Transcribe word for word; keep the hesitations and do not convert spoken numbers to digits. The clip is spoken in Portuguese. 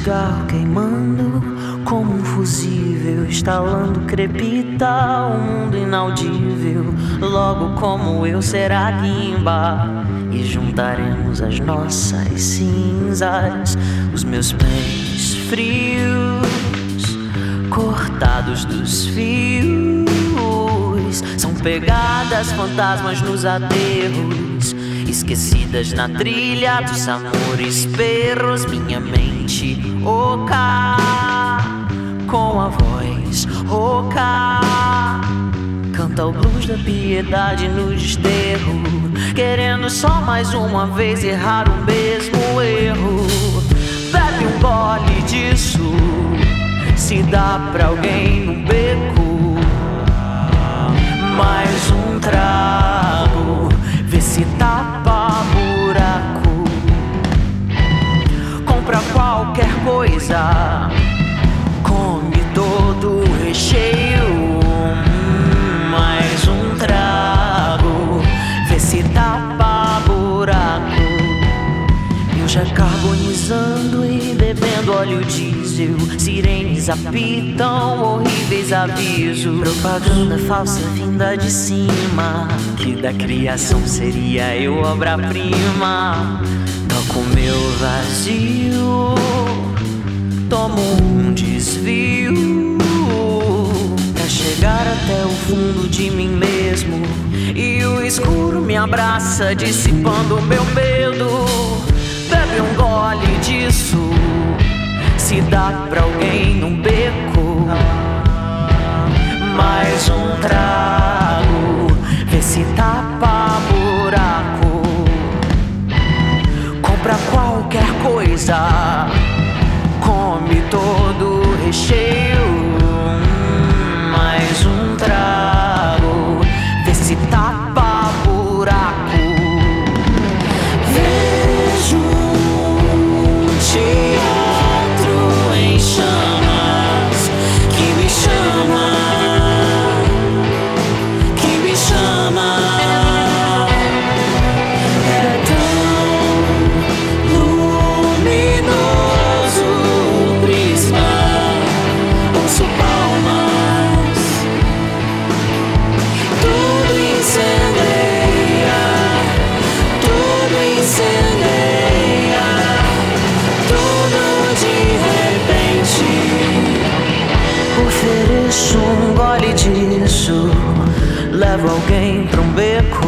cigarro queimando como um fusível, estalando crepita o mundo inaudível. Logo como eu será guimba, e juntaremos as nossas cinzas. Os meus pés frios, cortados dos fios, são pegadas, fantasmas nos aterros, esquecidas na trilha dos amores perros. Minha mente oca, com a voz rouca, canta o blues da piedade no desterro, querendo só mais uma vez errar o mesmo erro. Bebe um gole disso, se dá pra alguém num beco. Mais um trago, vê se tapa buraco. Compra qualquer coisa, come todo o recheio. Mais um trago, vê se tapa buraco. Eu já carbonizando e bebendo óleo diesel, sirenes apitam, horríveis avisos. Propaganda falsa vinda de cima, que da criação seria eu obra-prima. Toco meu vazio, tomo um desvio, pra chegar até o fundo de mim mesmo. E o escuro me abraça, dissipando o meu medo. Bebe um gole disso, se dá pra alguém num beco. Mais um trago, vê se tapa buraco. Compra qualquer coisa, come todo o recheio. Mais um trago, vê se tapa buraco. Vejo um teatro em chamas que me chama, que me chama. É tão luminoso o prisma, ouço palmas, tudo incendeia, tudo incendeia, tudo de repente. Ofereço um gole disso, levo alguém pra um beco.